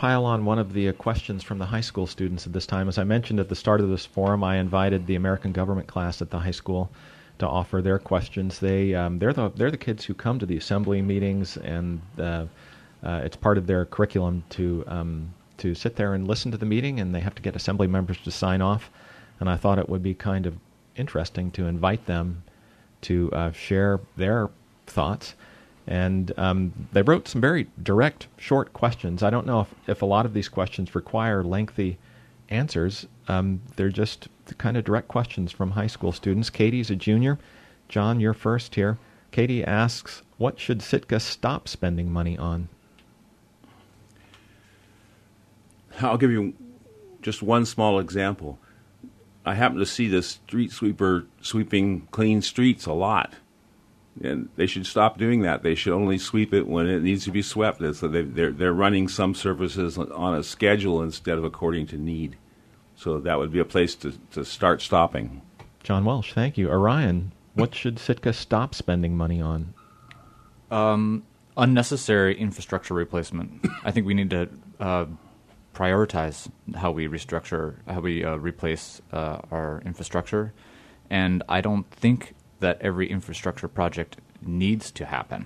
pile on one of the questions from the high school students at this time. As I mentioned at the start of this forum, I invited the American Government class at the high school to offer their questions. They're the kids who come to the assembly meetings, and it's part of their curriculum to sit there and listen to the meeting, and they have to get assembly members to sign off. And I thought it would be kind of interesting to invite them to share their thoughts. And they wrote some very direct, short questions. I don't know if a lot of these questions require lengthy answers. They're just the kind of direct questions from high school students. Katie's a junior. John, you're first here. Katie asks, what should Sitka stop spending money on? I'll give you just one small example. I happen to see this street sweeper sweeping clean streets a lot. And they should stop doing that. They should only sweep it when it needs to be swept. So they're running some services on a schedule instead of according to need. So that would be a place to start stopping. John Welsh, thank you. Orion, what should Sitka stop spending money on? Unnecessary infrastructure replacement. I think we need to prioritize how we replace our infrastructure. And I don't think that every infrastructure project needs to happen.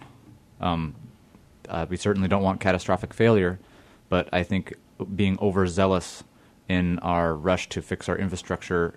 We certainly don't want catastrophic failure, but I think being overzealous in our rush to fix our infrastructure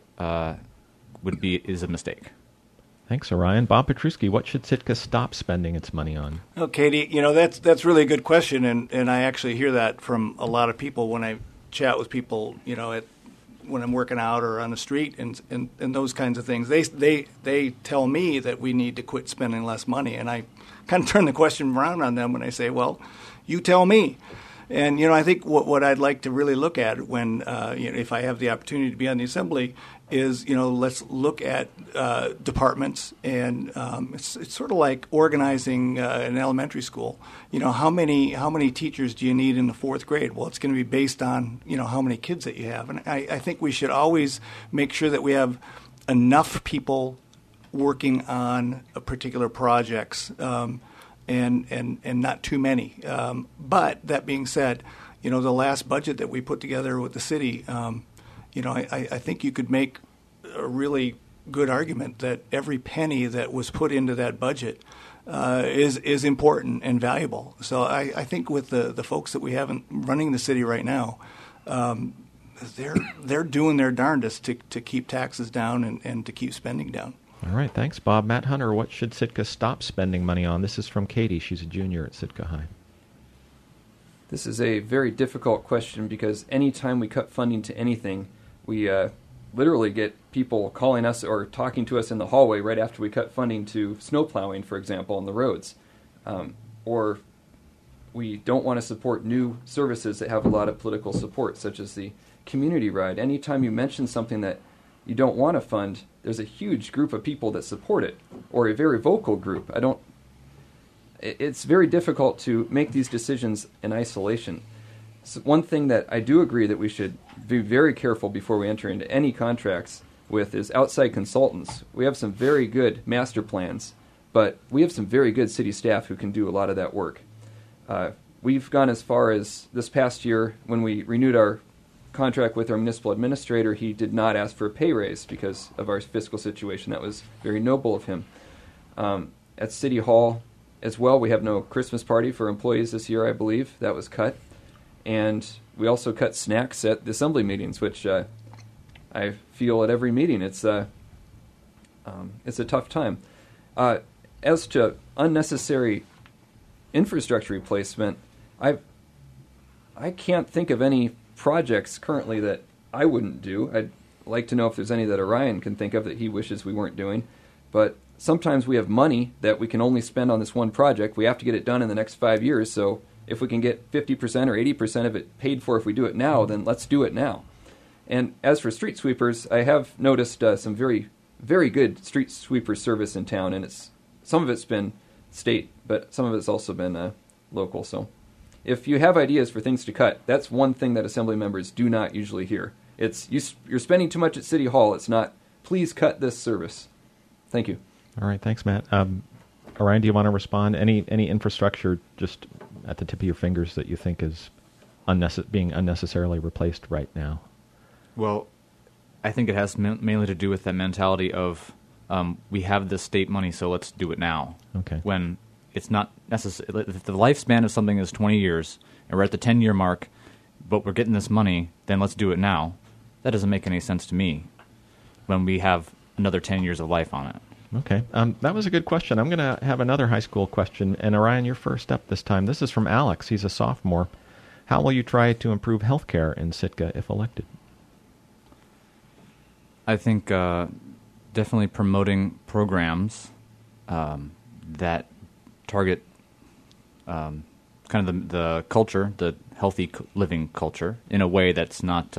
is a mistake. Thanks, Orion. Bob Petruski, what should Sitka stop spending its money on? Oh, Katie, that's really a good question, and I actually hear that from a lot of people when I chat with people, when I'm working out or on the street and those kinds of things. They tell me that we need to quit spending less money, and I kind of turn the question around on them when I say, well, you tell me. And, I think what I'd like to really look at when, if I have the opportunity to be on the assembly is, let's look at departments, and it's sort of like organizing an elementary school. How many teachers do you need in the fourth grade? Well, it's going to be based on, how many kids that you have. And I think we should always make sure that we have enough people working on particular projects, and not too many. But that being said, the last budget that we put together with the city, I think you could make a really good argument that every penny that was put into that budget is important and valuable. So I think with the folks that we have running the city right now, they're doing their darndest to keep taxes down and to keep spending down. All right, thanks, Bob. Matt Hunter, what should Sitka stop spending money on? This is from Katie. She's a junior at Sitka High. This is a very difficult question because anytime we cut funding to anything, we literally get people calling us or talking to us in the hallway right after we cut funding to snow plowing, for example, on the roads. Or we don't want to support new services that have a lot of political support, such as the community ride. Anytime you mention something that you don't want to fund, there's a huge group of people that support it, or a very vocal group. It's very difficult to make these decisions in isolation. So one thing that I do agree that we should be very careful before we enter into any contracts with is outside consultants. We have some very good master plans, but we have some very good city staff who can do a lot of that work. We've gone as far as this past year when we renewed our contract with our municipal administrator. He did not ask for a pay raise because of our fiscal situation. That was very noble of him. At City Hall as well, we have no Christmas party for employees this year, I believe. That was cut. And we also cut snacks at the assembly meetings, which I feel at every meeting. It's a tough time. As to unnecessary infrastructure replacement, I can't think of any projects currently that I wouldn't do. I'd like to know if there's any that Orion can think of that he wishes we weren't doing. But sometimes we have money that we can only spend on this one project. We have to get it done in the next 5 years. So if we can get 50% or 80% of it paid for if we do it now, then let's do it now. And as for street sweepers, I have noticed some very, very good street sweeper service in town. And some of it's been state, but some of it's also been local. So if you have ideas for things to cut, that's one thing that assembly members do not usually hear. It's you're spending too much at City Hall. It's not, please cut this service. Thank you. All right, thanks, Matt. Orion, do you want to respond? Any infrastructure just at the tip of your fingers that you think is being unnecessarily replaced right now? Well, I think it has mainly to do with that mentality of we have this state money, so let's do it now. Okay. When it's not necessary. If the lifespan of something is 20 years, and we're at the 10-year mark, but we're getting this money, then let's do it now. That doesn't make any sense to me when we have another 10 years of life on it. Okay. That was a good question. I'm going to have another high school question. And Orion, you're first up this time. This is from Alex. He's a sophomore. How will you try to improve health care in Sitka if elected? I think definitely promoting programs that target kind of the culture, the healthy living culture, in a way that's not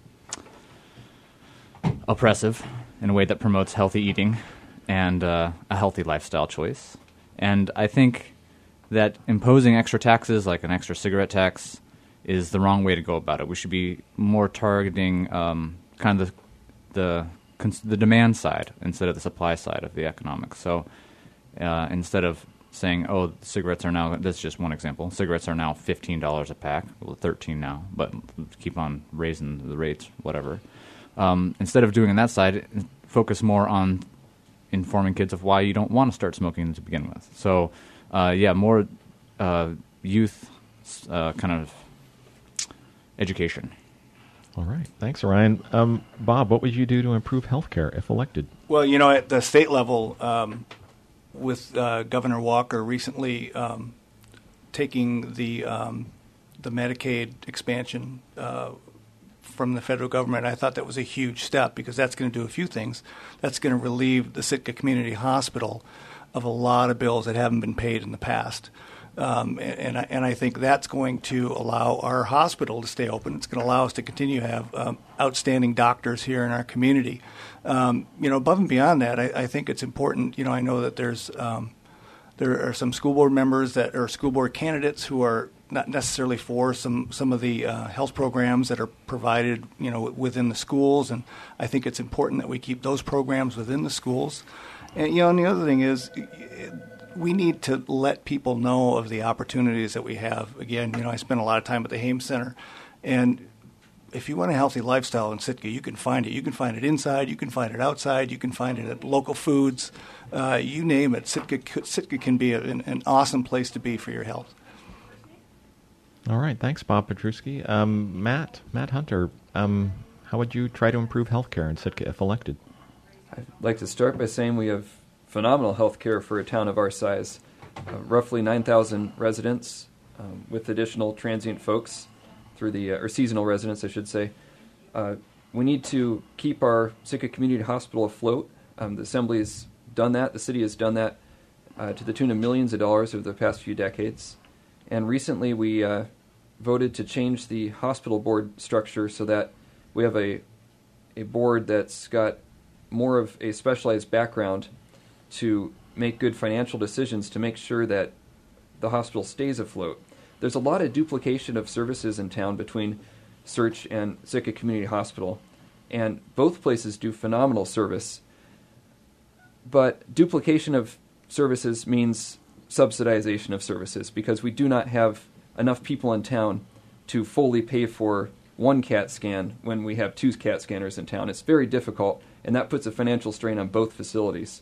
oppressive, in a way that promotes healthy eating and a healthy lifestyle choice. And I think that imposing extra taxes, like an extra cigarette tax, is the wrong way to go about it. We should be more targeting kind of the demand side instead of the supply side of the economics. So instead of saying, oh, cigarettes are now, that's just one example, cigarettes are now $15 a pack, well, 13 now, but keep on raising the rates, whatever. Instead of doing on that side, focus more on informing kids of why you don't want to start smoking to begin with. So, more youth kind of education. All right. Thanks, Orion. Bob, what would you do to improve health care if elected? Well, at the state level, with Governor Walker recently taking the Medicaid expansion from the federal government, I thought that was a huge step because that's going to do a few things. That's going to relieve the Sitka Community Hospital of a lot of bills that haven't been paid in the past. And I think that's going to allow our hospital to stay open. It's going to allow us to continue to have outstanding doctors here in our community. Above and beyond that, I think it's important. I know that there are some school board members that are school board candidates who are not necessarily for some of the health programs that are provided, within the schools. And I think it's important that we keep those programs within the schools. And, and the other thing is, we need to let people know of the opportunities that we have. Again, I spent a lot of time at the Hames Center, and if you want a healthy lifestyle in Sitka, you can find it. You can find it inside. You can find it outside. You can find it at local foods. You name it. Sitka can be an awesome place to be for your health. All right. Thanks, Bob Petruski. Matt Hunter, how would you try to improve health care in Sitka if elected? I'd like to start by saying we have phenomenal health care for a town of our size. Roughly 9,000 residents with additional transient folks through the, or seasonal residents, I should say. We need to keep our Sitka Community Hospital afloat. The Assembly has done that. The city has done that to the tune of millions of dollars over the past few decades. And recently we voted to change the hospital board structure so that we have a board that's got more of a specialized background to make good financial decisions to make sure that the hospital stays afloat. There's a lot of duplication of services in town between Search and Sitka Community Hospital, and both places do phenomenal service. But duplication of services means subsidization of services because we do not have enough people in town to fully pay for one CAT scan when we have 2 CAT scanners in town. It's very difficult, and that puts a financial strain on both facilities.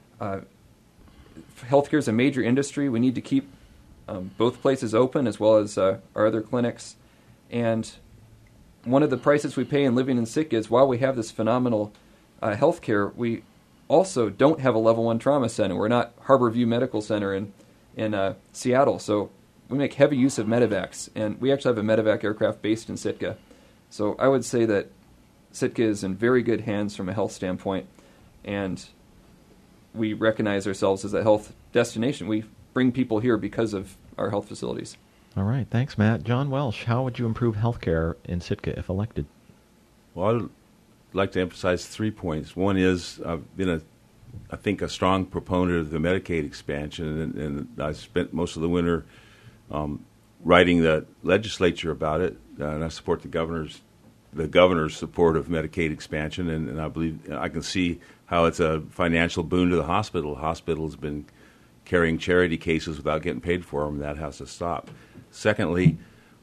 Healthcare is a major industry. We need to keep both places open as well as our other clinics. And one of the prices we pay in living in Sitka is while we have this phenomenal healthcare, we also don't have a level 1 trauma center. We're not Harborview Medical Center in Seattle, so we make heavy use of medevacs, and we actually have a medevac aircraft based in Sitka. So I would say that Sitka is in very good hands from a health standpoint, and we recognize ourselves as a health destination. We bring people here because of our health facilities. All right. Thanks, Matt. John Welsh, how would you improve health care in Sitka if elected? Well, I'd like to emphasize 3 points. One is I've been I think a strong proponent of the Medicaid expansion, and I spent most of the winter writing the legislature about it, and I support the governor's support of Medicaid expansion, and I believe I can see how it's a financial boon to the hospital. The hospital's been carrying charity cases without getting paid for them. That has to stop. Secondly,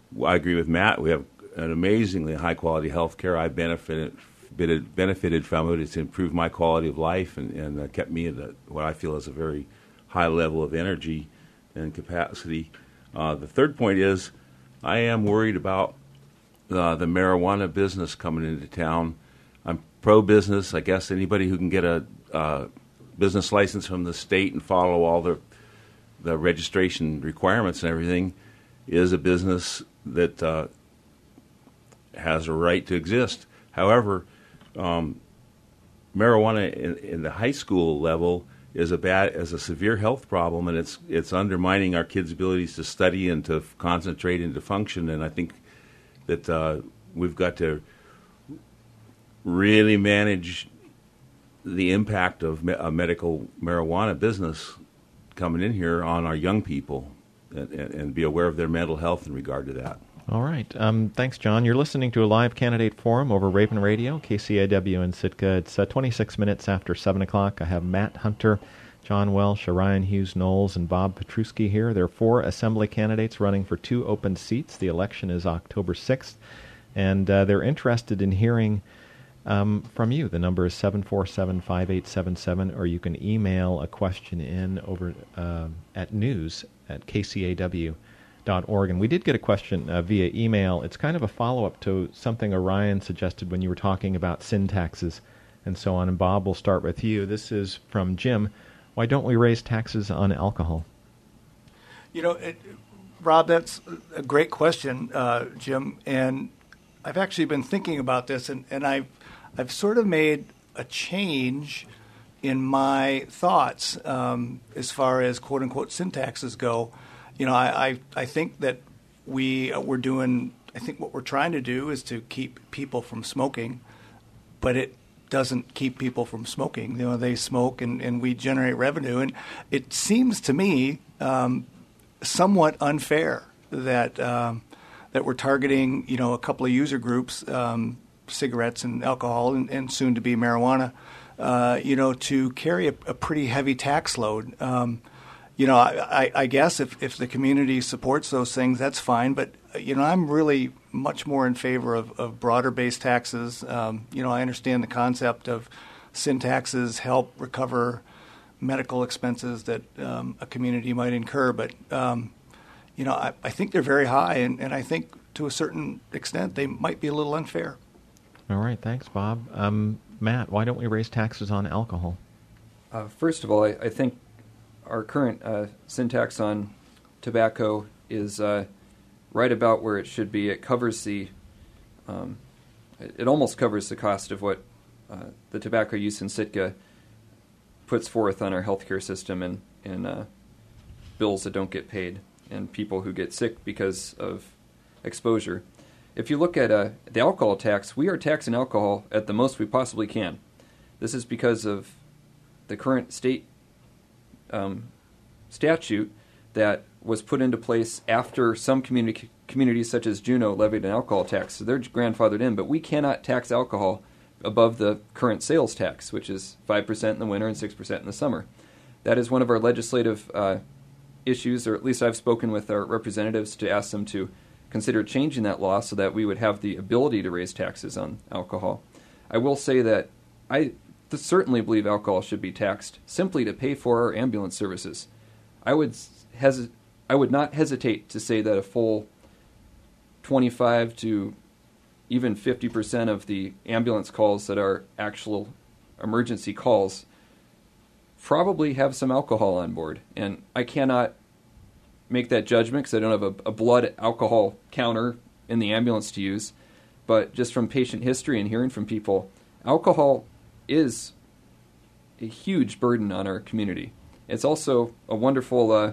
I agree with Matt. We have an amazingly high-quality health care. I've benefited from it. It's improved my quality of life and kept me at what I feel is a very high level of energy and capacity. The third point is I am worried about the marijuana business coming into town. I'm pro-business. I guess anybody who can get a business license from the state and follow all the registration requirements and everything is a business that has a right to exist. However, marijuana in the high school level is a severe health problem, and it's undermining our kids' abilities to study and to concentrate and to function. And I think that we've got to really manage the impact of a medical marijuana business coming in here on our young people, and be aware of their mental health in regard to that. All right. Thanks, John. You're listening to a live candidate forum over Raven Radio, KCAW in Sitka. It's 26 minutes after 7 o'clock. I have Matt Hunter, John Welsh, Orion Hughes-Knowles, and Bob Petruski here. There are 4 assembly candidates running for 2 open seats. The election is October 6th, and they're interested in hearing from you. The number is 747-5877, or you can email a question in over at news@kcaw.org. And we did get a question via email. It's kind of a follow-up to something Orion suggested when you were talking about sin taxes and so on. And Bob, we'll start with you. This is from Jim. Why don't we raise taxes on alcohol? Rob, that's a great question, Jim. And I've actually been thinking about this, and I've sort of made a change in my thoughts as far as quote unquote sin taxes go. I think that we're doing. I think what we're trying to do is to keep people from smoking, but it doesn't keep people from smoking. They smoke, and we generate revenue, and it seems to me somewhat unfair that we're targeting a couple of user groups. Cigarettes and alcohol and soon to be marijuana, to carry a pretty heavy tax load. I guess if the community supports those things, that's fine. But, I'm really much more in favor of broader-based taxes. I understand the concept of sin taxes help recover medical expenses that a community might incur. But, I think they're very high, and I think to a certain extent they might be a little unfair. All right, thanks, Bob. Matt, why don't we raise taxes on alcohol? First of all, I think our current sin tax on tobacco is right about where it should be. It covers it almost covers the cost of what the tobacco use in Sitka puts forth on our healthcare system and bills that don't get paid and people who get sick because of exposure. If you look at the alcohol tax, we are taxing alcohol at the most we possibly can. This is because of the current state statute that was put into place after some communities such as Juneau levied an alcohol tax. So they're grandfathered in, but we cannot tax alcohol above the current sales tax, which is 5% in the winter and 6% in the summer. That is one of our legislative issues, or at least I've spoken with our representatives to ask them to consider changing that law so that we would have the ability to raise taxes on alcohol. I will say that I certainly believe alcohol should be taxed simply to pay for our ambulance services. I would not hesitate to say that a full 25 to even 50% of the ambulance calls that are actual emergency calls probably have some alcohol on board. And I cannot make that judgment because I don't have a blood alcohol counter in the ambulance to use. But just from patient history and hearing from people, alcohol is a huge burden on our community. It's also a wonderful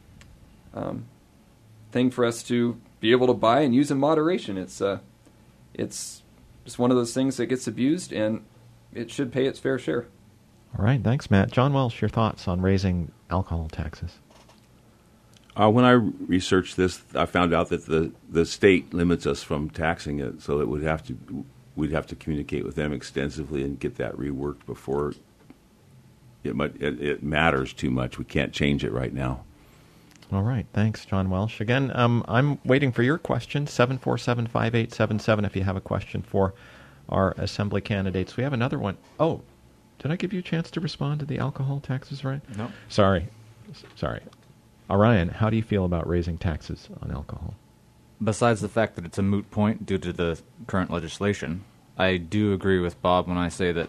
thing for us to be able to buy and use in moderation. It's just one of those things that gets abused, and it should pay its fair share. All right, thanks, Matt. John Welsh, your thoughts on raising alcohol taxes? When I researched this, I found out that the state limits us from taxing it, so we'd have to communicate with them extensively and get that reworked before it matters too much. We can't change it right now. All right. Thanks, John Welsh. Again, I'm waiting for your question, 747-5877, if you have a question for our Assembly candidates. We have another one. Oh, did I give you a chance to respond to the alcohol taxes, Ryan? No. Sorry. Ryan, how do you feel about raising taxes on alcohol? Besides the fact that it's a moot point due to the current legislation, I do agree with Bob when I say that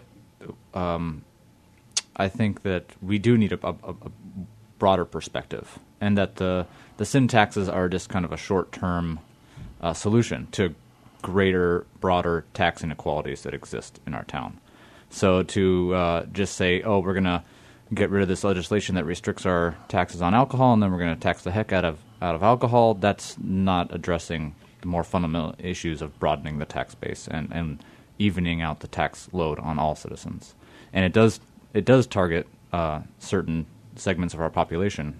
I think that we do need a broader perspective, and that the sin taxes are just kind of a short-term solution to greater, broader tax inequalities that exist in our town. So to just say, oh, we're going to get rid of this legislation that restricts our taxes on alcohol, and then we're going to tax the heck out of alcohol, that's not addressing the more fundamental issues of broadening the tax base and evening out the tax load on all citizens. And it does target certain segments of our population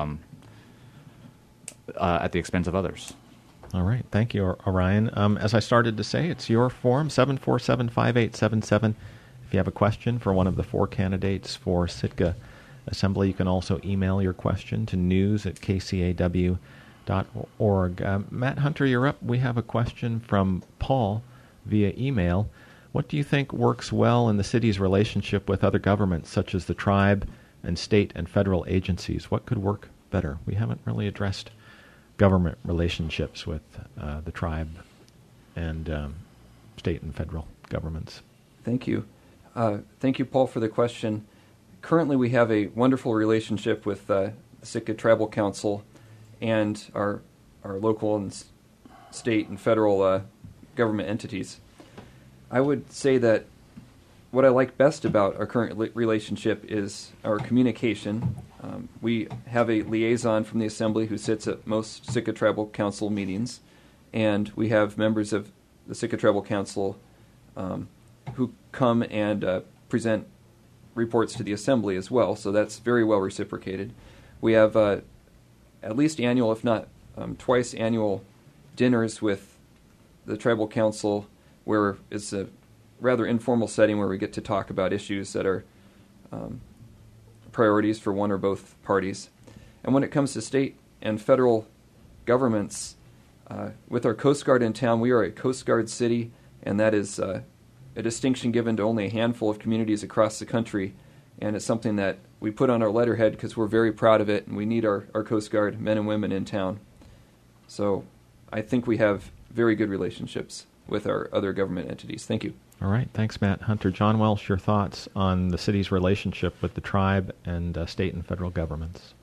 at the expense of others. All right. Thank you, Orion. As I started to say, it's your forum, 747-5877. If you have a question for one of the four candidates for Sitka Assembly, you can also email your question to news@kcaw.org. Matt Hunter, you're up. We have a question from Paul via email. What do you think works well in the city's relationship with other governments, such as the tribe and state and federal agencies? What could work better? We haven't really addressed government relationships with the tribe and state and federal governments. Thank you. Thank you, Paul, for the question. Currently, we have a wonderful relationship with the Sitka Tribal Council and our local and state and federal government entities. I would say that what I like best about our current relationship is our communication. We have a liaison from the Assembly who sits at most Sitka Tribal Council meetings, and we have members of the Sitka Tribal Council who come and present reports to the Assembly as well, so that's very well reciprocated. We have at least annual, if not twice annual, dinners with the Tribal Council, where it's a rather informal setting where we get to talk about issues that are priorities for one or both parties. And when it comes to state and federal governments, with our Coast Guard in town, we are a Coast Guard city, and that is a distinction given to only a handful of communities across the country, and it's something that we put on our letterhead because we're very proud of it, and we need our Coast Guard men and women in town. So I think we have very good relationships with our other government entities. Thank you. All right. Thanks, Matt Hunter. John Welsh, your thoughts on the city's relationship with the tribe and state and federal governments?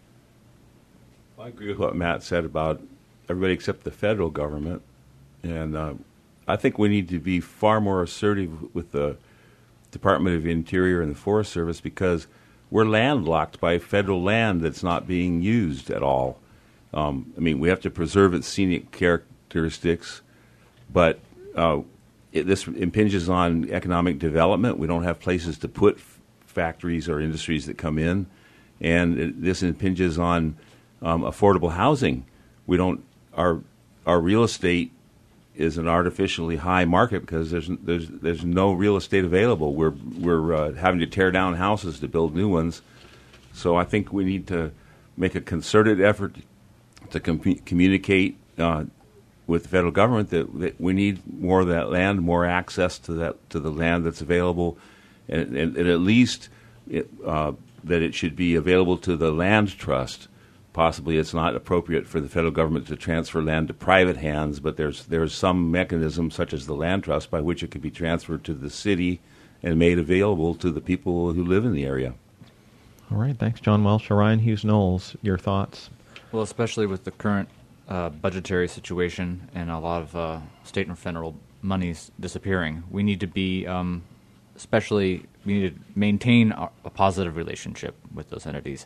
I agree with what Matt said about everybody except the federal government. And I think we need to be far more assertive with the Department of Interior and the Forest Service, because we're landlocked by federal land that's not being used at all. We have to preserve its scenic characteristics, but this impinges on economic development. We don't have places to put factories or industries that come in, and this impinges on affordable housing. Our real estate is an artificially high market because there's no real estate available. We're having to tear down houses to build new ones. So I think we need to make a concerted effort to communicate with the federal government that we need more of that land, more access to the land that's available, and at least that it should be available to the land trust. Possibly it's not appropriate for the federal government to transfer land to private hands, but there's some mechanism, such as the land trust, by which it could be transferred to the city and made available to the people who live in the area. All right. Thanks, John Welsh. Ryan Hughes-Knowles, your thoughts? Well, especially with the current budgetary situation and a lot of state and federal monies disappearing, we need to be we need to maintain a positive relationship with those entities.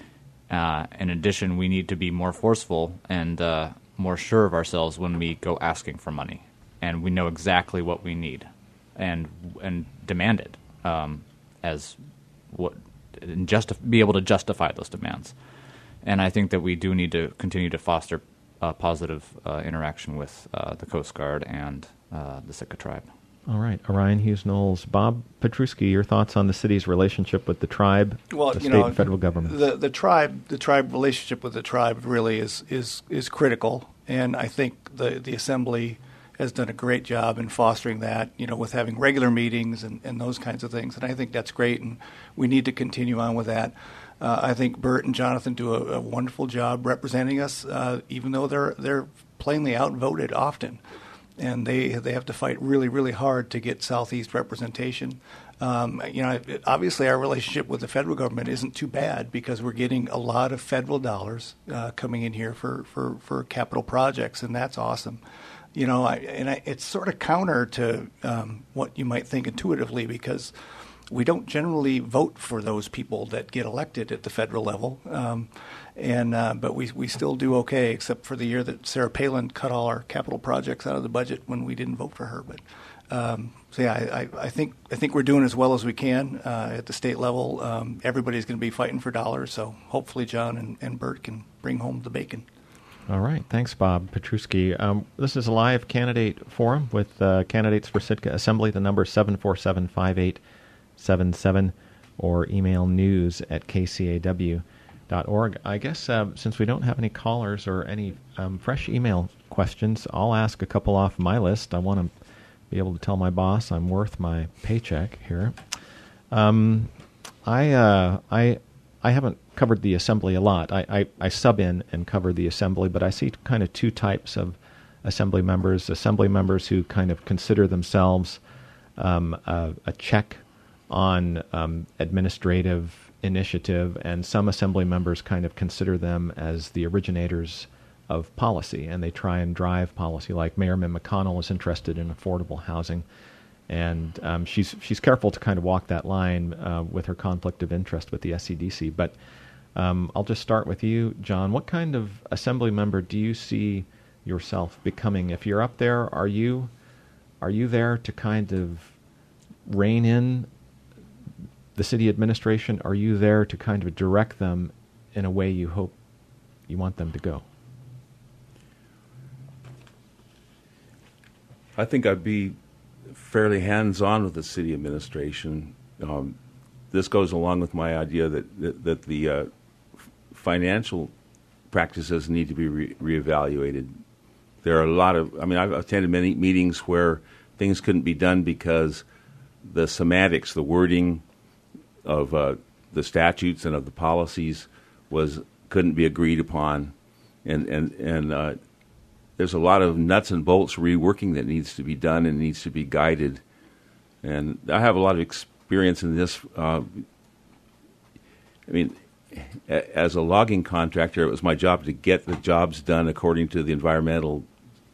In addition, we need to be more forceful and more sure of ourselves when we go asking for money, and we know exactly what we need, and demand it be able to justify those demands. And I think that we do need to continue to foster positive interaction with the Coast Guard and the Sitka tribe. All right, Orion Hughes Knowles. Bob Petruski, your thoughts on the city's relationship with the tribe, the state and federal government? The tribe relationship with the tribe really is critical, and I think the assembly has done a great job in fostering that, with having regular meetings and those kinds of things, and I think that's great, and we need to continue on with that. I think Bert and Jonathan do a wonderful job representing us, even though they're plainly outvoted often. And they have to fight really, really hard to get Southeast representation. Obviously our relationship with the federal government isn't too bad because we're getting a lot of federal dollars coming in here for capital projects, and that's awesome. It's sort of counter to what you might think intuitively, because we don't generally vote for those people that get elected at the federal level. But we still do okay, except for the year that Sarah Palin cut all our capital projects out of the budget when we didn't vote for her. But I think we're doing as well as we can at the state level. Everybody's going to be fighting for dollars, so hopefully John and Bert can bring home the bacon. All right. Thanks, Bob Petruski. This is a live candidate forum with candidates for Sitka Assembly. The number is 747-5877, or email news@kcaw.org. I guess since we don't have any callers or any fresh email questions, I'll ask a couple off my list. I want to be able to tell my boss I'm worth my paycheck here. I haven't covered the assembly a lot. I sub in and cover the assembly, but I see kind of two types of assembly members who kind of consider themselves a check on administrative initiative, and some assembly members kind of consider them as the originators of policy, and they try and drive policy. Like Mayor Min McConnell is interested in affordable housing, and she's careful to kind of walk that line with her conflict of interest with the SCDC. But I'll just start with you, John. What kind of assembly member do you see yourself becoming? If you're up there, are you there to kind of rein in the city administration? Are you there to kind of direct them in a way you hope you want them to go? I think I'd be fairly hands-on with the city administration. This goes along with my idea that the financial practices need to be reevaluated. There are a lot of, I've attended many meetings where things couldn't be done because the semantics, the wording of the statutes and of the policies couldn't be agreed upon, and there's a lot of nuts and bolts reworking that needs to be done and needs to be guided. And I have a lot of experience in this. As a logging contractor, it was my job to get the jobs done according to the environmental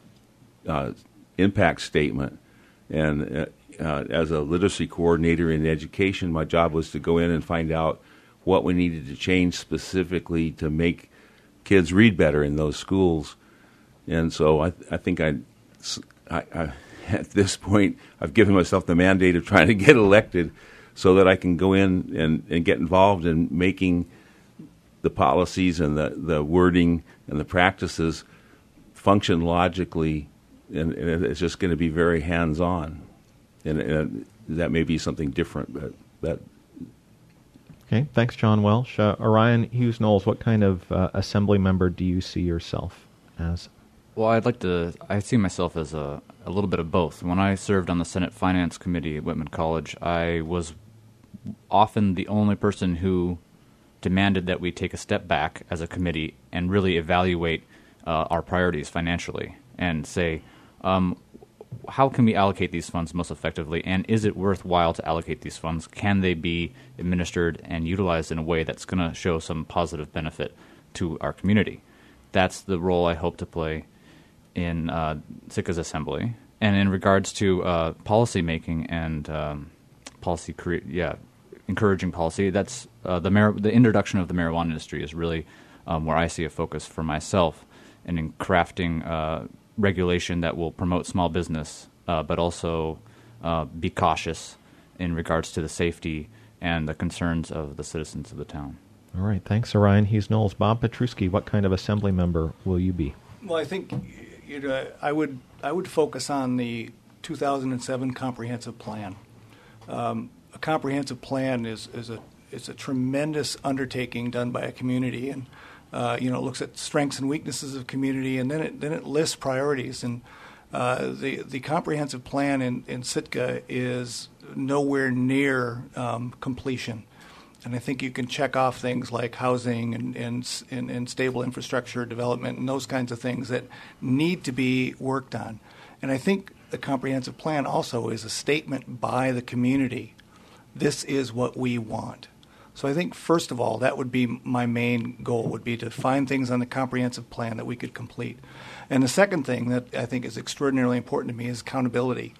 impact statement. And as a literacy coordinator in education, my job was to go in and find out what we needed to change specifically to make kids read better in those schools. And so I think I at this point, I've given myself the mandate of trying to get elected so that I can go in and get involved in making the policies and the wording and the practices function logically, and it's just going to be very hands-on. And that may be something different, but that. Okay, thanks, John Welsh. Orion Hughes Knowles, what kind of assembly member do you see yourself as? Well, I see myself as a little bit of both. When I served on the Senate Finance Committee at Whitman College, I was often the only person who demanded that we take a step back as a committee and really evaluate our priorities financially and say, how can we allocate these funds most effectively, and is it worthwhile to allocate these funds? Can they be administered and utilized in a way that's going to show some positive benefit to our community? That's the role I hope to play in Sitka's assembly. And in regards to policy making and encouraging policy, that's the introduction of the marijuana industry is really where I see a focus for myself, and in crafting regulation that will promote small business, but also be cautious in regards to the safety and the concerns of the citizens of the town. All right. Thanks, Orion Hughes Knowles. Bob Petruski, what kind of assembly member will you be? Well, I think I would focus on the 2007 comprehensive plan. A comprehensive plan is a tremendous undertaking done by a community, and it looks at strengths and weaknesses of community, and then it lists priorities. And the comprehensive plan in Sitka is nowhere near completion. And I think you can check off things like housing and stable infrastructure development and those kinds of things that need to be worked on. And I think the comprehensive plan also is a statement by the community. This is what we want. So I think, first of all, that would be my main goal, would be to find things on the comprehensive plan that we could complete. And the second thing that I think is extraordinarily important to me is accountability.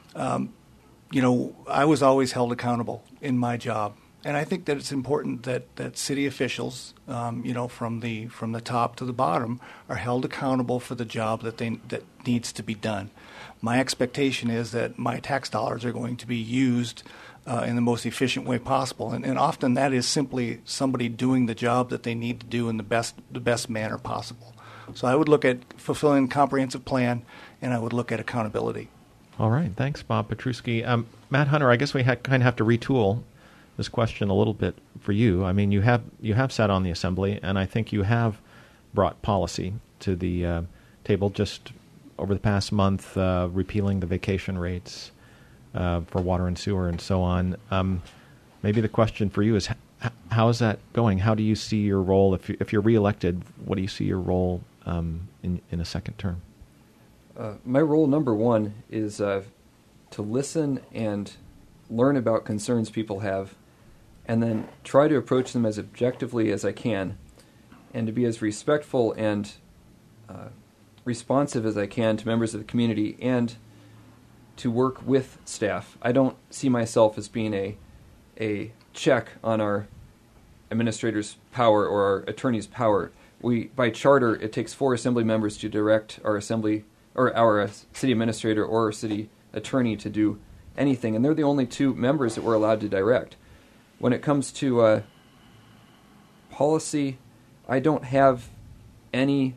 I was always held accountable in my job. And I think that it's important that city officials, from the top to the bottom, are held accountable for the job that needs to be done. My expectation is that my tax dollars are going to be used in the most efficient way possible, and often that is simply somebody doing the job that they need to do in the best manner possible. So I would look at fulfilling the comprehensive plan, and I would look at accountability. All right, thanks, Bob Petruski. Matt Hunter, I guess we kind of have to retool this question a little bit for you. I mean, you have sat on the Assembly, and I think you have brought policy to the table just over the past month, repealing the vacation rates for water and sewer and so on. Maybe the question for you is, how is that going? How do you see your role if you're reelected? What do you see your role in a second term? My role number one is to listen and learn about concerns people have, and then try to approach them as objectively as I can, and to be as respectful and responsive as I can to members of the community, and to work with staff. I don't see myself as being a check on our administrator's power or our attorney's power. By charter, it takes 4 assembly members to direct our assembly or our city administrator or our city attorney to do anything, and they're the only 2 members that we're allowed to direct. When it comes to policy, I don't have any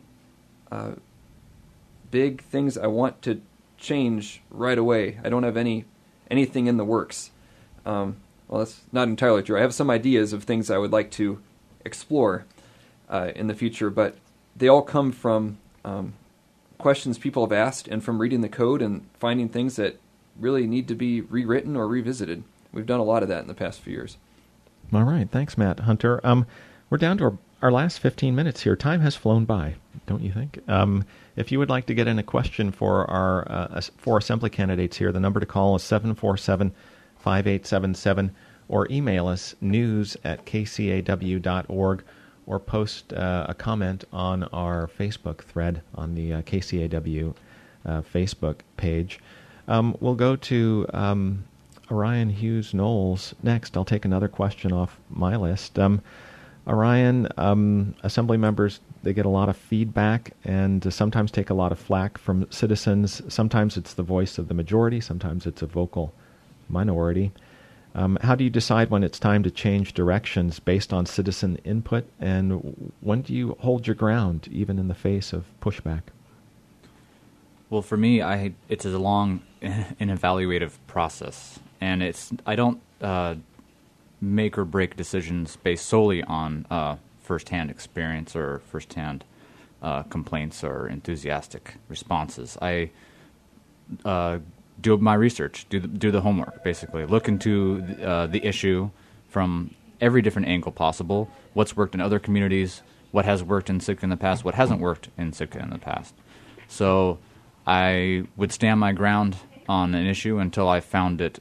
big things I want to change right away. I don't have anything in the works. Well, that's not entirely true. I have some ideas of things I would like to explore in the future, but they all come from questions people have asked and from reading the code and finding things that really need to be rewritten or revisited. We've done a lot of that in the past few years. All right. Thanks, Matt Hunter. We're down to our last 15 minutes here. Time has flown by, don't you think? If you would like to get in a question for our 4 assembly candidates here, the number to call is 747-5877, or email us news@kcaw.org, or post a comment on our Facebook thread on the KCAW Facebook page. We'll go to Orion Hughes Knowles next. I'll take another question off my list. Orion, assembly members, they get a lot of feedback and sometimes take a lot of flack from citizens. Sometimes it's the voice of the majority, sometimes it's a vocal minority. How do you decide when it's time to change directions based on citizen input, and when do you hold your ground even in the face of pushback? Well, for me, it's a long and evaluative process, and I don't make or break decisions based solely on firsthand experience or firsthand complaints or enthusiastic responses. I do my research, do the homework, basically. Look into the issue from every different angle possible. What's worked in other communities, what has worked in Sitka in the past, what hasn't worked in Sitka in the past. So I would stand my ground on an issue until I found it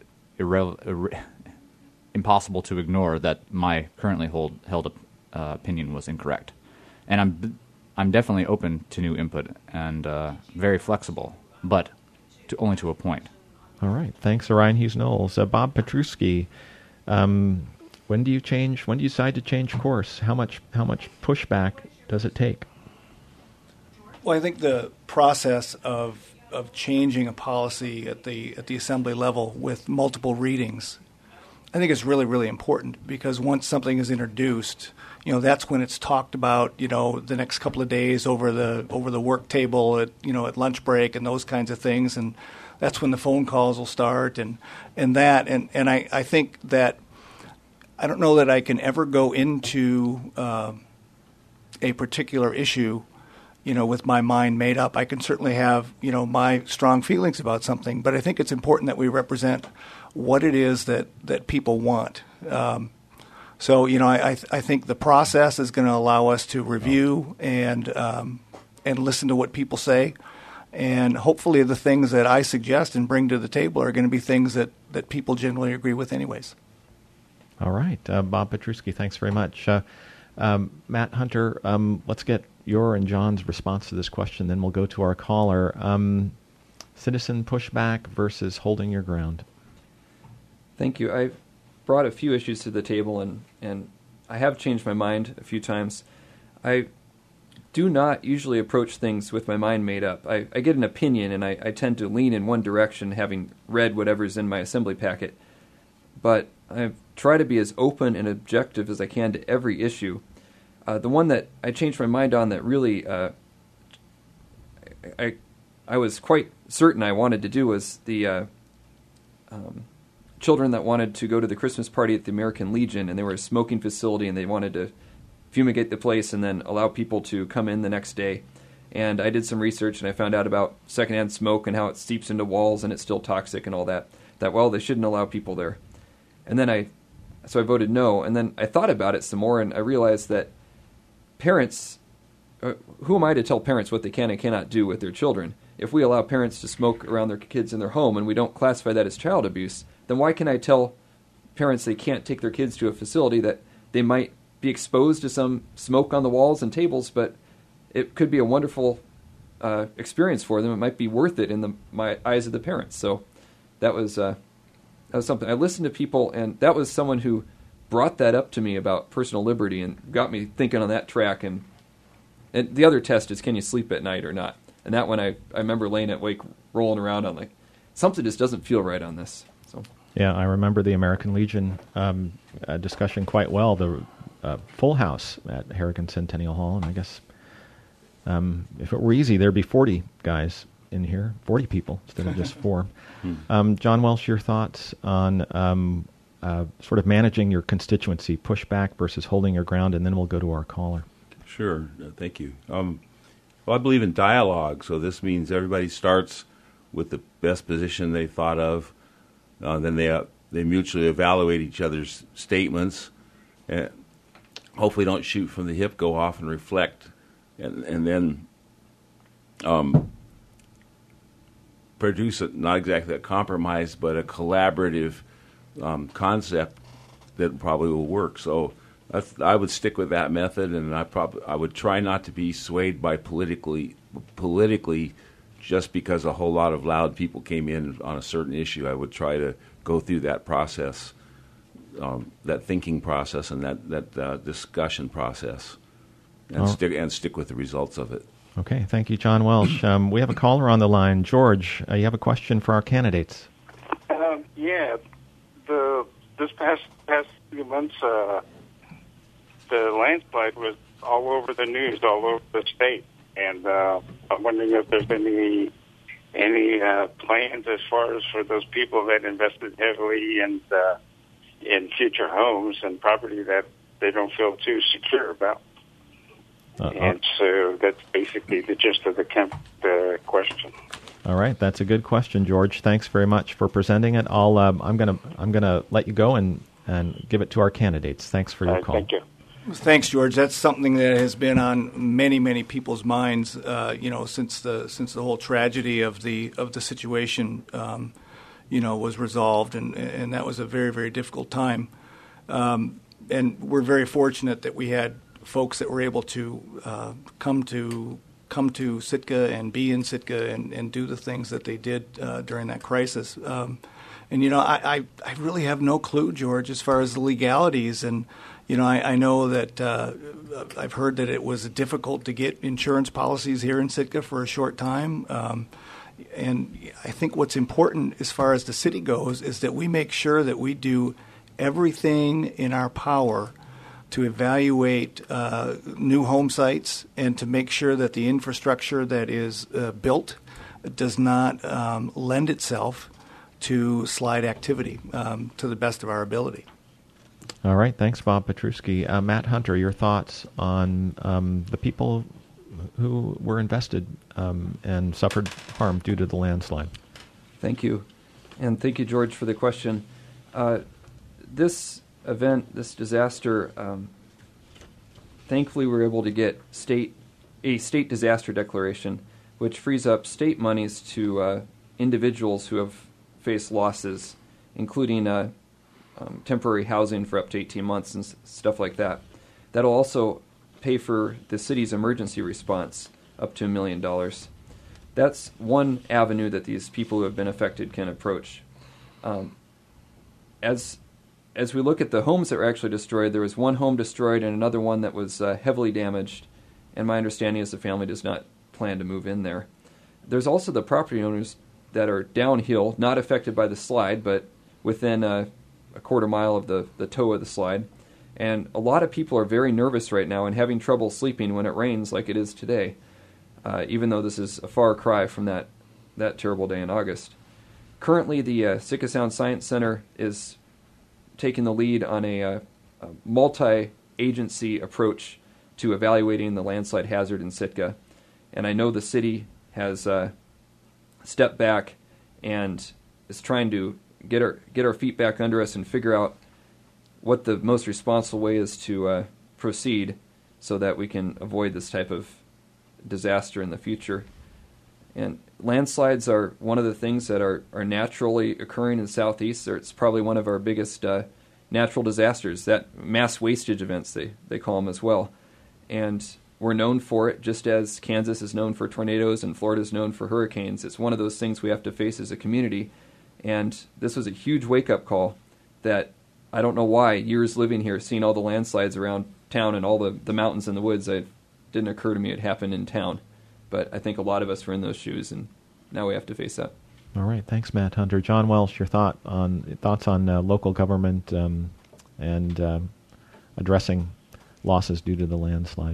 impossible to ignore that my currently held opinion was incorrect. And I'm definitely open to new input and very flexible, but only to a point. All right. Thanks, Orion Hughes Knowles. Bob Petruski, when do you decide to change course? How much pushback does it take? Well, I think the process of changing a policy at the assembly level with multiple readings, I think is really, really important, because once something is introduced, that's when it's talked about, the next couple of days over the work table at lunch break and those kinds of things. And that's when the phone calls will start and I think that I don't know that I can ever go into a particular issue, with my mind made up. I can certainly have, my strong feelings about something, but I think it's important that we represent what it is that people want. So, I think the process is going to allow us to review and listen to what people say. And hopefully the things that I suggest and bring to the table are going to be things that people generally agree with anyways. All right. Bob Petruski, thanks very much. Matt Hunter, let's get your and John's response to this question, then we'll go to our caller. Citizen pushback versus holding your ground. Thank you. I've brought a few issues to the table, and I have changed my mind a few times. I do not usually approach things with my mind made up. I get an opinion, and I tend to lean in one direction, having read whatever's in my assembly packet. But I try to be as open and objective as I can to every issue. The one that I changed my mind on that really I was quite certain I wanted to do was the children that wanted to go to the Christmas party at the American Legion, and they were a smoking facility, and they wanted to fumigate the place and then allow people to come in the next day. And I did some research, and I found out about secondhand smoke and how it seeps into walls and it's still toxic and all that, well, they shouldn't allow people there. And then so I voted no, and then I thought about it some more, and I realized that parents, who am I to tell parents what they can and cannot do with their children? If we allow parents to smoke around their kids in their home and we don't classify that as child abuse, then why can I tell parents they can't take their kids to a facility that they might be exposed to some smoke on the walls and tables, but it could be a wonderful experience for them. It might be worth it in my eyes of the parents. So that was something. I listened to people, and that was someone who brought that up to me about personal liberty and got me thinking on that track. And the other test is, can you sleep at night or not? And that one, I remember laying awake, rolling around on something just doesn't feel right on this. So yeah, I remember the American Legion discussion quite well. The full house at Harrigan Centennial Hall, and I guess if it were easy, there'd be 40 guys in here, 40 people instead of just 4. John Welsh, your thoughts on sort of managing your constituency, pushback versus holding your ground, and then we'll go to our caller. Sure. Thank you. Well, I believe in dialogue, so this means everybody starts with the best position they thought of. Then they mutually evaluate each other's statements, and hopefully don't shoot from the hip, go off and reflect, and then produce not exactly a compromise, but a collaborative concept that probably will work. So I would stick with that method, and I would try not to be swayed by politically just because a whole lot of loud people came in on a certain issue. I would try to go through that process, that thinking process, and that discussion process, and stick with the results of it. Okay, thank you, John Welsh. We have a caller on the line. George, you have a question for our candidates. Yeah, this past few months, the landslide was all over the news, all over the state, and I'm wondering if there's any plans as far as for those people that invested heavily in future homes and property that they don't feel too secure about. And so that's basically the gist of the question. All right, that's a good question, George. Thanks very much for presenting it. I'm gonna let you go and give it to our candidates. Thanks for your call. Thank you. Thanks, George. That's something that has been on many people's minds, since the whole tragedy of the situation, was resolved, and that was a very, very difficult time. And we're very fortunate that we had folks that were able to come to Sitka and be in Sitka and do the things that they did during that crisis. I really have no clue, George, as far as the legalities. And I know that I've heard that it was difficult to get insurance policies here in Sitka for a short time. And I think what's important as far as the city goes is that we make sure that we do everything in our power to evaluate new home sites and to make sure that the infrastructure that is built does not lend itself to slide activity to the best of our ability. All right. Thanks, Bob Petruski. Matt Hunter, your thoughts on the people who were invested and suffered harm due to the landslide? Thank you. And thank you, George, for the question. This event, this disaster, thankfully we were able to get a state disaster declaration, which frees up state monies to individuals who have faced losses, including temporary housing for up to 18 months and stuff like that. That'll also pay for the city's emergency response up to $1 million. That's one avenue that these people who have been affected can approach. As we look at the homes that were actually destroyed, there was one home destroyed and another one that was heavily damaged, and my understanding is the family does not plan to move in there. There's also the property owners that are downhill, not affected by the slide, but within a quarter mile of the toe of the slide. And a lot of people are very nervous right now and having trouble sleeping when it rains like it is today, even though this is a far cry from that terrible day in August. Currently, the Sitka Sound Science Center is taking the lead on a multi-agency approach to evaluating the landslide hazard in Sitka. And I know the city has stepped back and is trying to get our feet back under us and figure out what the most responsible way is to proceed so that we can avoid this type of disaster in the future. And landslides are one of the things that are naturally occurring in the Southeast. It's probably one of our biggest natural disasters, that mass wastage events, they call them as well. And we're known for it, just as Kansas is known for tornadoes and Florida is known for hurricanes. It's one of those things we have to face as a community. And this was a huge wake-up call that I don't know why, years living here, seeing all the landslides around town and all the mountains and the woods, it didn't occur to me it happened in town. But I think a lot of us were in those shoes, and now we have to face that. All right. Thanks, Matt Hunter. John Welsh, your thoughts on local government and addressing losses due to the landslide?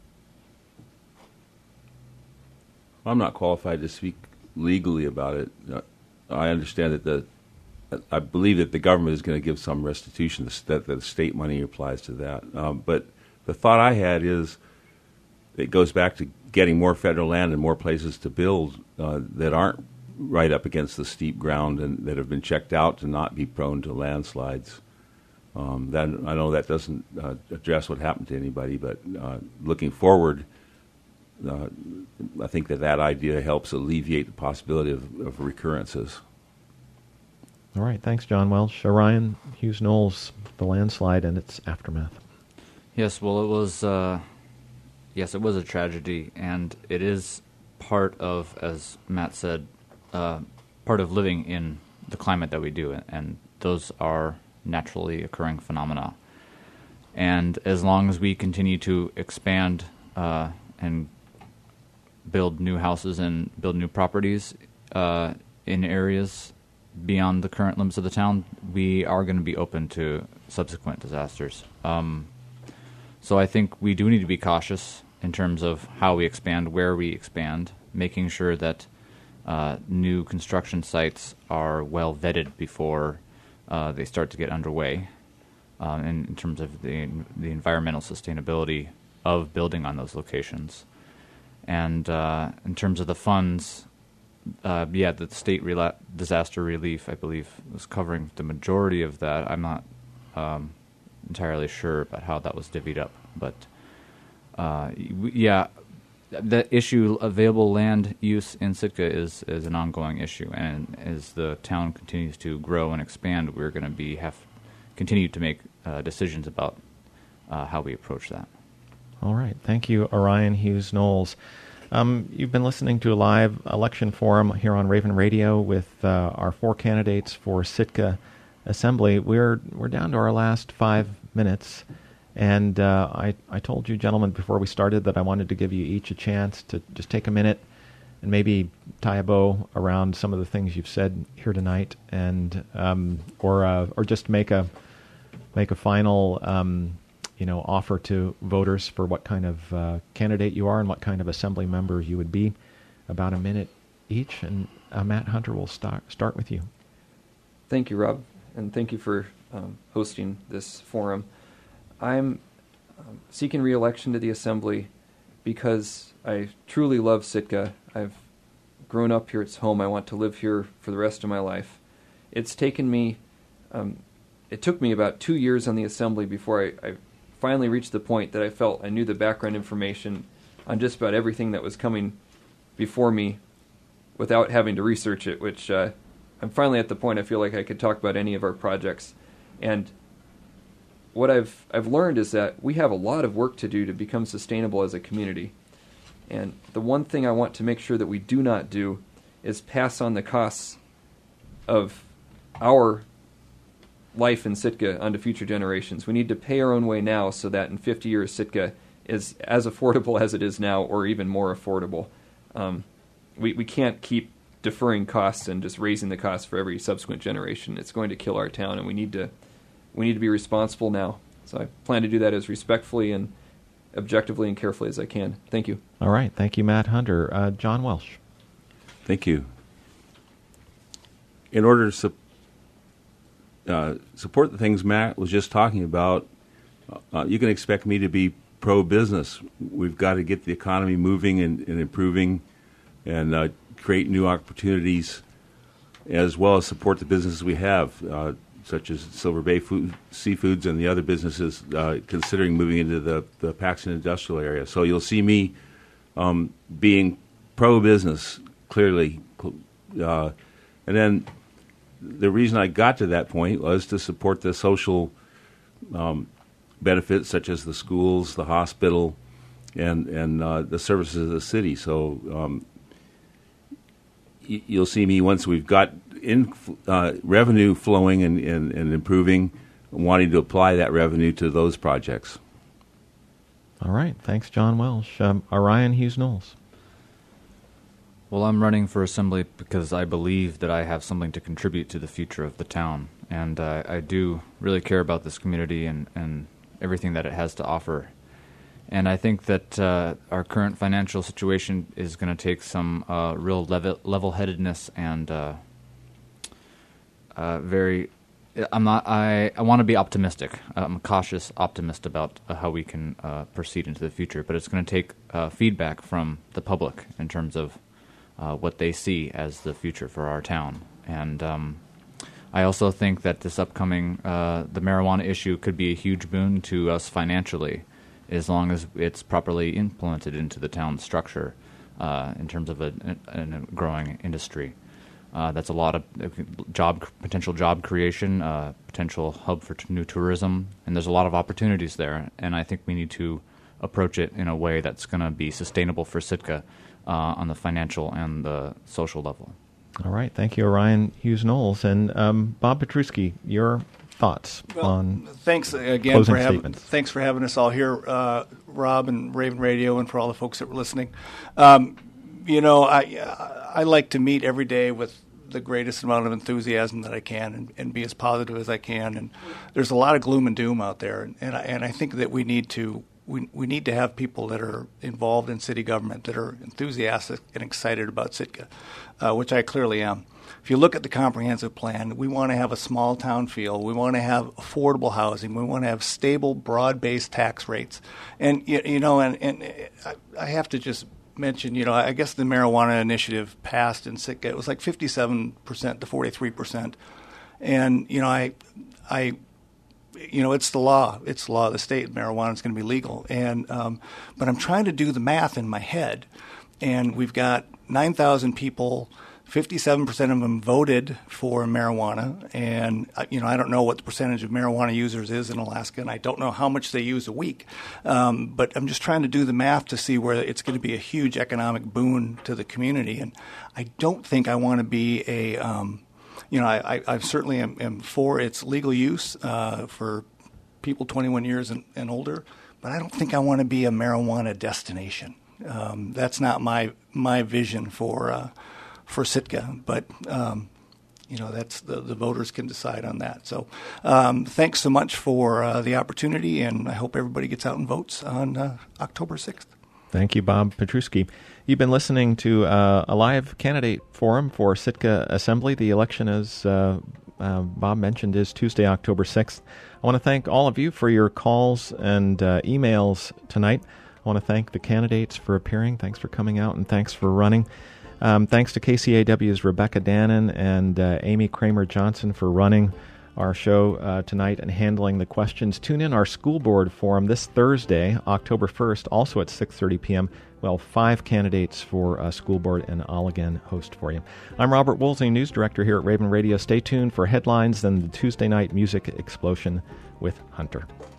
I'm not qualified to speak legally about it. I understand that I believe that the government is going to give some restitution, that the state money applies to that. But the thought I had is it goes back to getting more federal land and more places to build that aren't right up against the steep ground and that have been checked out to not be prone to landslides. That I know that doesn't address what happened to anybody, but looking forward, I think that idea helps alleviate the possibility of recurrences. All right. Thanks, John Welsh. Orion Hughes Knowles, the landslide and its aftermath. Yes, well, it was a tragedy, and it is part of, as Matt said, part of living in the climate that we do, and those are naturally occurring phenomena. And as long as we continue to expand and build new houses and build new properties in areas beyond the current limits of the town, we are going to be open to subsequent disasters. So I think we do need to be cautious in terms of how we expand, where we expand, making sure that new construction sites are well vetted before they start to get underway, in terms of the environmental sustainability of building on those locations. And in terms of the funds, the state disaster relief, I believe, was covering the majority of that. I'm not entirely sure about how that was divvied up, but the issue, available land use in Sitka is an ongoing issue, and as the town continues to grow and expand, we're going to continue to make decisions about how we approach that. All right. Thank you, Orion Hughes Knowles. You've been listening to a live election forum here on Raven Radio with our 4 candidates for Sitka Assembly. We're down to our last 5 minutes, and I told you, gentlemen, before we started that I wanted to give you each a chance to just take a minute and maybe tie a bow around some of the things you've said here tonight, and or just make a final offer to voters for what kind of candidate you are and what kind of assembly member you would be. About a minute each, and Matt Hunter, will start with you. Thank you, Rob, and thank you for hosting this forum. I'm seeking re-election to the Assembly because I truly love Sitka. I've grown up here. It's home. I want to live here for the rest of my life. It's taken me, it took me about 2 years on the Assembly before I finally reached the point that I felt I knew the background information on just about everything that was coming before me without having to research it, which I'm finally at the point I feel like I could talk about any of our projects. And what I've learned is that we have a lot of work to do to become sustainable as a community. And the one thing I want to make sure that we do not do is pass on the costs of our life in Sitka onto future generations. We need to pay our own way now so that in 50 years Sitka is as affordable as it is now, or even more affordable. We can't keep deferring costs and just raising the costs for every subsequent generation. It's going to kill our town, and we need to be responsible now. So I plan to do that as respectfully and objectively and carefully as I can. Thank you. All right. Thank you, Matt Hunter. John Welsh. Thank you. In order to support the things Matt was just talking about, you can expect me to be pro-business. We've got to get the economy moving and improving and create new opportunities, as well as support the businesses we have, such as Silver Bay Seafoods and the other businesses considering moving into the Paxton industrial area. So you'll see me being pro-business, clearly. And then the reason I got to that point was to support the social benefits, such as the schools, the hospital, and the services of the city. So you'll see me, once we've got revenue flowing and improving, wanting to apply that revenue to those projects. All right. Thanks, John Welsh. Orion Hughes-Knowles. Well, I'm running for Assembly because I believe that I have something to contribute to the future of the town. And I do really care about this community and everything that it has to offer. And I think that our current financial situation is going to take some real level-headedness and I want to be optimistic. I'm a cautious optimist about how we can proceed into the future. But it's going to take feedback from the public in terms of what they see as the future for our town. And I also think that this upcoming, the marijuana issue could be a huge boon to us financially, as long as it's properly implemented into the town structure in terms of a growing industry. That's a lot of potential job creation, potential hub for new tourism, and there's a lot of opportunities there. And I think we need to approach it in a way that's going to be sustainable for Sitka on the financial and the social level. All right. Thank you, Orion Hughes-Knowles. And Bob Petruski, your thoughts on thanks again closing statements. Thanks for having us all here, Rob and Raven Radio, and for all the folks that were listening. I like to meet every day with the greatest amount of enthusiasm that I can and be as positive as I can. And there's a lot of gloom and doom out there, and I think that we need to have people that are involved in city government that are enthusiastic and excited about Sitka, which I clearly am. If you look at the comprehensive plan, we want to have a small town feel. We want to have affordable housing. We want to have stable, broad-based tax rates. And I have to just mention, I guess the marijuana initiative passed in Sitka. It was like 57% to 43%. And it's the law. It's the law of the state. Marijuana is going to be legal. And but I'm trying to do the math in my head, and we've got 9,000 people. 57% of them voted for marijuana, and I don't know what the percentage of marijuana users is in Alaska, and I don't know how much they use a week. But I'm just trying to do the math to see where it's going to be a huge economic boon to the community. And I don't think I want to be I certainly am for its legal use for people 21 years and older, but I don't think I want to be a marijuana destination. That's not my vision for Sitka, but that's the voters can decide on that. So thanks so much for the opportunity, and I hope everybody gets out and votes on October 6th. Thank you, Bob Petruski. You've been listening to a live candidate forum for Sitka Assembly. The election, as Bob mentioned, is Tuesday, October 6th. I want to thank all of you for your calls and emails tonight. I want to thank the candidates for appearing. Thanks for coming out, and thanks for running. Thanks to KCAW's Rebecca Dannon and Amy Kramer-Johnson for running our show tonight and handling the questions. Tune in our school board forum this Thursday, October 1st, also at 6:30 p.m. Well, 5 candidates for school board, and I'll again host for you. I'm Robert Woolsey, news director here at Raven Radio. Stay tuned for headlines and the Tuesday night music explosion with Hunter.